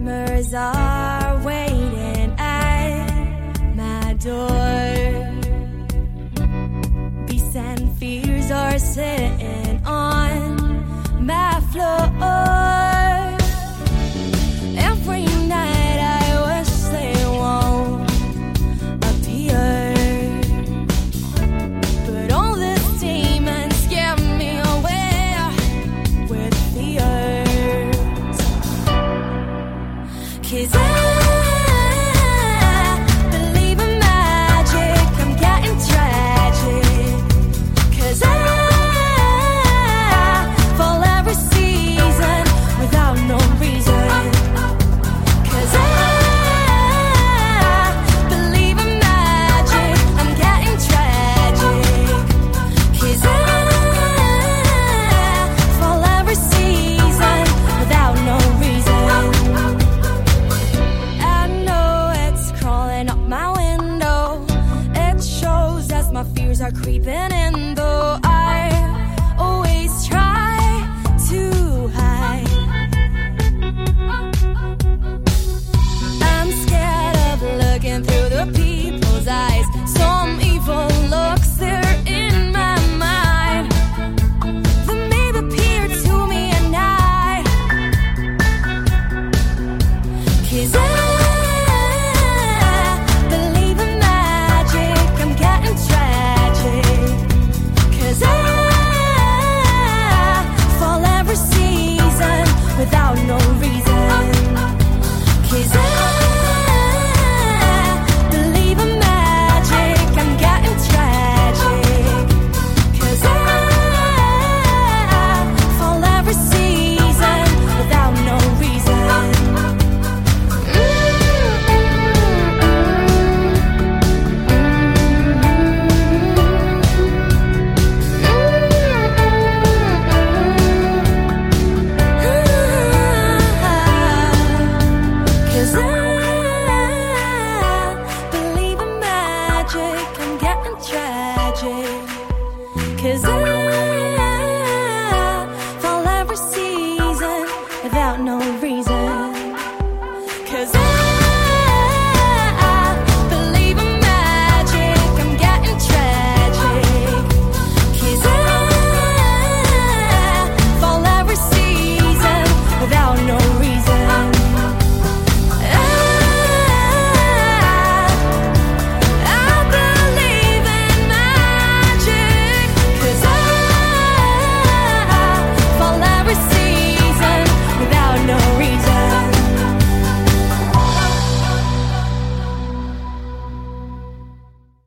Nightmares are waiting at my door. Beasts and fears are sitting on my floor. Every night I wish they won't appear, but all these demons scare me away with fears. 'Cause I believe in magic, I'm getting tragic. 'Cause I fall every season without no reason. 'Cause I believe in magic, I'm getting tragic. 'Cause I fall every season without no reason. I know it's crawling up my window. It shows as my fears are creeping in, though I always try to hide. I'm scared of looking through the people's eyes. Some evil looks there in my mind that may appear to me at night. 'Cause I